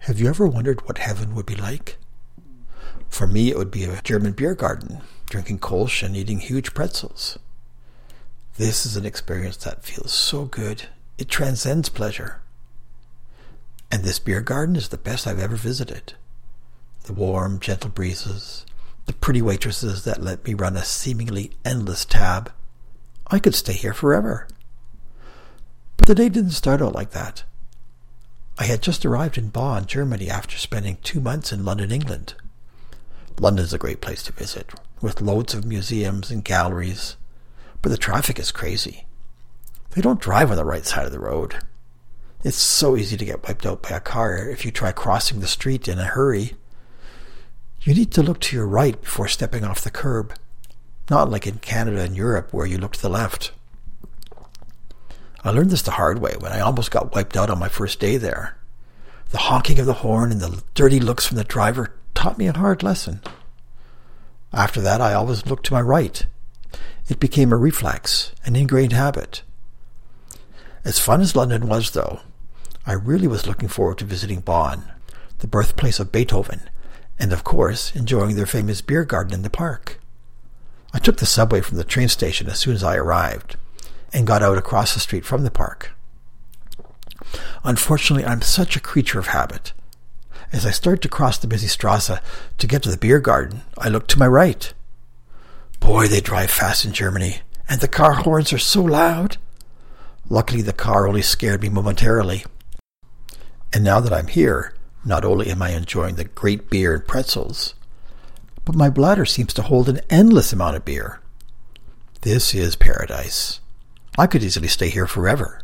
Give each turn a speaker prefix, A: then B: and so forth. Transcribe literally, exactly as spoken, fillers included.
A: Have you ever wondered what heaven would be like? For me, it would be a German beer garden, drinking Kolsch and eating huge pretzels. This is an experience that feels so good. It transcends pleasure. And this beer garden is the best I've ever visited. The warm, gentle breezes, the pretty waitresses that let me run a seemingly endless tab. I could stay here forever. But the day didn't start out like that. I had just arrived in Bonn, Germany, after spending two months in London, England. London's a great place to visit, with loads of museums and galleries, but the traffic is crazy. They don't drive on the right side of the road. It's so easy to get wiped out by a car if you try crossing the street in a hurry. You need to look to your right before stepping off the curb, not like in Canada and Europe where you look to the left. I learned this the hard way when I almost got wiped out on my first day there. The honking of the horn and the dirty looks from the driver taught me a hard lesson. After that, I always looked to my right. It became a reflex, an ingrained habit. As fun as London was, though, I really was looking forward to visiting Bonn, the birthplace of Beethoven, and of course, enjoying their famous beer garden in the park. I took the subway from the train station as soon as I arrived, and got out across the street from the park. Unfortunately, I'm such a creature of habit. As I started to cross the busy Strasse to get to the beer garden, I looked to my right. Boy, they drive fast in Germany, and the car horns are so loud. Luckily, the car only scared me momentarily. And now that I'm here, not only am I enjoying the great beer and pretzels, but my bladder seems to hold an endless amount of beer. This is paradise. I could easily stay here forever.